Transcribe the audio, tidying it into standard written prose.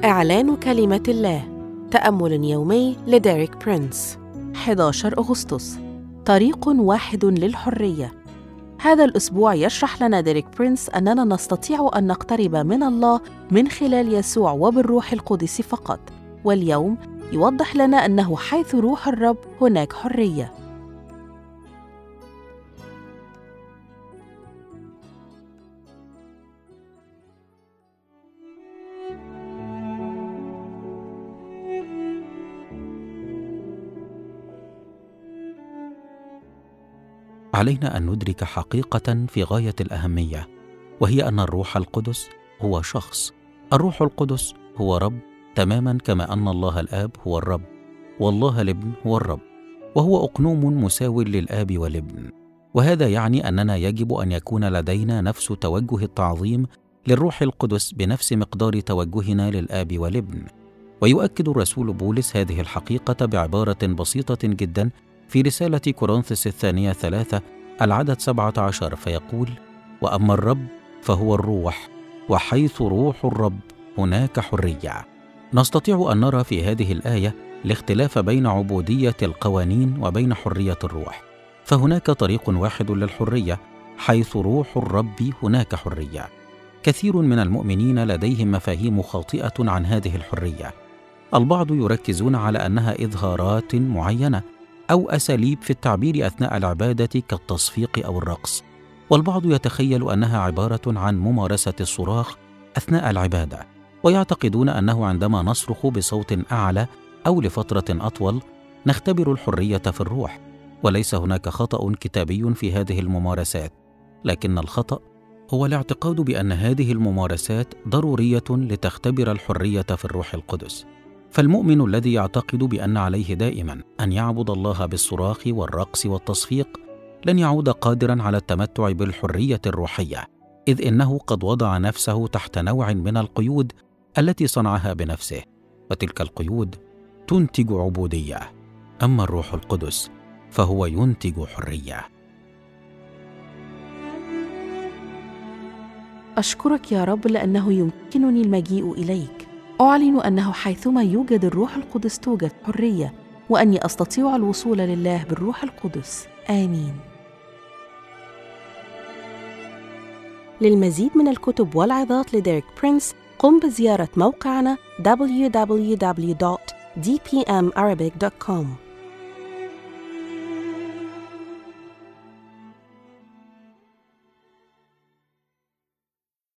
إعلان كلمة الله. تأمل يومي لديريك برينس. 11 أغسطس. طريق واحد للحرية. هذا الأسبوع يشرح لنا ديريك برينس أننا نستطيع أن نقترب من الله من خلال يسوع وبالروح القدس فقط، واليوم يوضح لنا أنه حيث روح الرب هناك حرية. علينا أن ندرك حقيقة في غاية الأهمية، وهي أن الروح القدس هو شخص. الروح القدس هو رب، تماما كما أن الله الآب هو الرب، والله الابن هو الرب، وهو أقنوم مساو للآب والابن. وهذا يعني أننا يجب أن يكون لدينا نفس توجه التعظيم للروح القدس بنفس مقدار توجهنا للآب والابن. ويؤكد الرسول بولس هذه الحقيقة بعبارة بسيطة جدا في رسالة كورنثوس الثانية 3 العدد 17، فيقول: وأما الرب فهو الروح، وحيث روح الرب هناك حرية. نستطيع أن نرى في هذه الآية الاختلاف بين عبودية القوانين وبين حرية الروح. فهناك طريق واحد للحرية، حيث روح الرب هناك حرية. كثير من المؤمنين لديهم مفاهيم خاطئة عن هذه الحرية. البعض يركزون على أنها إظهارات معينة أو أساليب في التعبير أثناء العبادة كالتصفيق أو الرقص، والبعض يتخيل أنها عبارة عن ممارسة الصراخ أثناء العبادة، ويعتقدون أنه عندما نصرخ بصوت أعلى أو لفترة أطول نختبر الحرية في الروح. وليس هناك خطأ كتابي في هذه الممارسات، لكن الخطأ هو الاعتقاد بأن هذه الممارسات ضرورية لتختبر الحرية في الروح القدس. فالمؤمن الذي يعتقد بأن عليه دائما أن يعبد الله بالصراخ والرقص والتصفيق لن يعود قادرا على التمتع بالحرية الروحية، إذ إنه قد وضع نفسه تحت نوع من القيود التي صنعها بنفسه، وتلك القيود تنتج عبودية. أما الروح القدس فهو ينتج حرية. أشكرك يا رب لأنه يمكنني المجيء إليك. أعلن أنه حيثما يوجد الروح القدس توجد حرية، وأني أستطيع الوصول لله بالروح القدس. آمين. للمزيد من الكتب والعظات لديريك برينس قم بزيارة موقعنا www.dpmarabic.com.